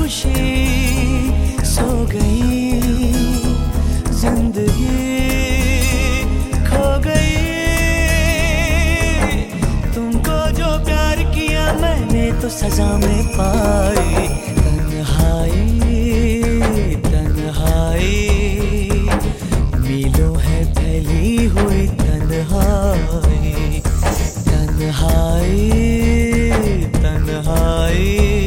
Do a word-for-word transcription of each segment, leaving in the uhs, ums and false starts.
खुशी सो गई, जिंदगी खो गई। तुमको जो प्यार किया मैंने तो सजा में पाई। तन्हाई तन्हाई मीलों है फैली हुई तन्हाई। तन्हाई तन्हाई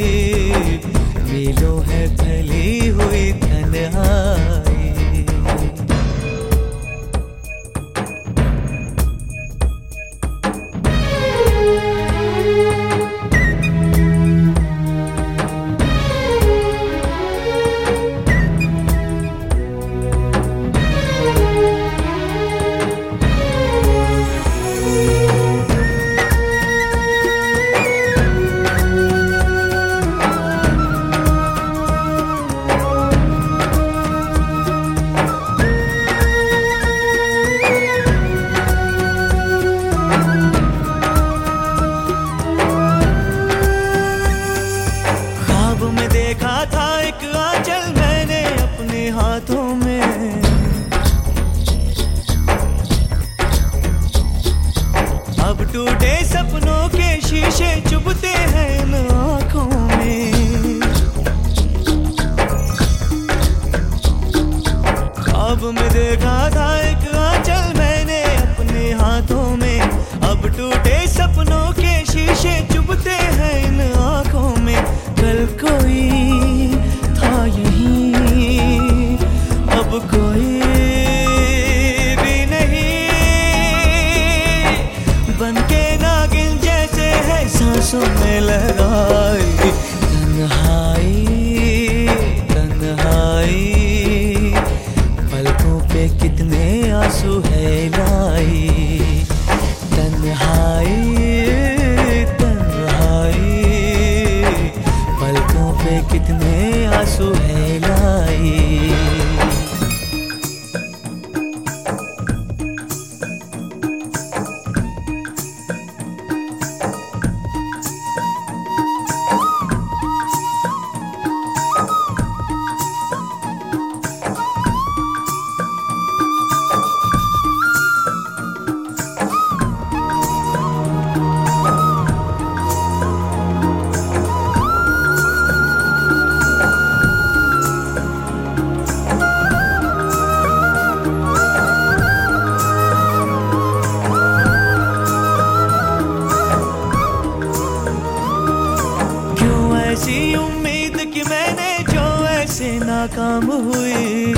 मीलों है फैली हुई तन्हाई। देखा था एक आंचल मैंने अपने हाथों में, अब टूटे सपनों के शीशे चुभते हैं इन आंखों में। ख्वाब में देखा था एक आंचल मैंने अपने हाथों में, अब टूटे सपनों के शीशे चुभते हैं इन आंखों में। कल कोई था यहीं, अब कोई भी नहीं, बनके नागिन जैसे है सांसों में लगाई। तन्हाई तन्हाई पलकों पे कितने आंसू है लाई। तन्हाई कितने आंसू है लाई। ऐसी उम्मीद कि मैंने जो ऐसे नाकाम हुई,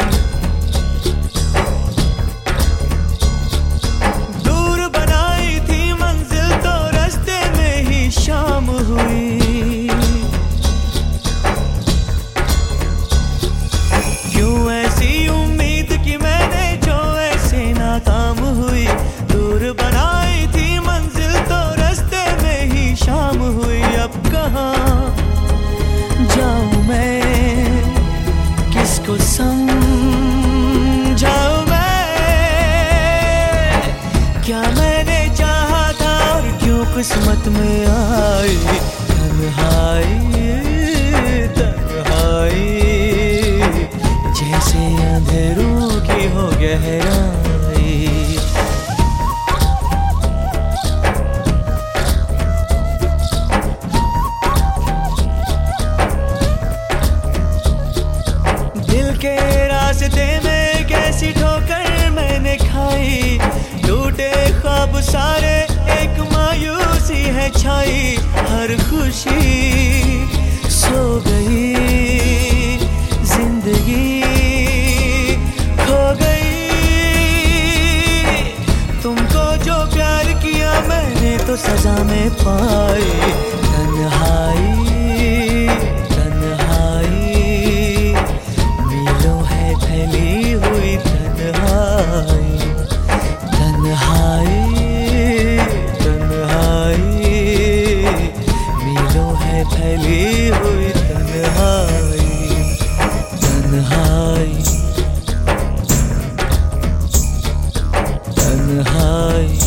दूर बनाई थी मंजिल तो रास्ते में ही शाम हुई। क्यों ऐसी उम्मीद कि मैंने जो ऐसे नाकाम हुई, दूर बनाई थी मंजिल तो रास्ते में ही शाम हुई। अब कहाँ जाऊं मैं, किसको समझाऊं मैं, क्या मैंने चाहा था और क्यों किस्मत में आई। तन्हाई तन्हाई जैसे अंधेरों की हो गहराई। के रास्ते में कैसी ठोकर मैंने खाई, टूटे ख्वाब सारे एक मायूसी है छाई। हर खुशी सो गई, जिंदगी खो गई। तुमको जो प्यार किया मैंने तो सजा में पाई। तन्हाई फैली हुई तन्हाई। तन्हाई तन्हाई मीलों है फैली हुई तन्हाई। तन्हाई तन्हाई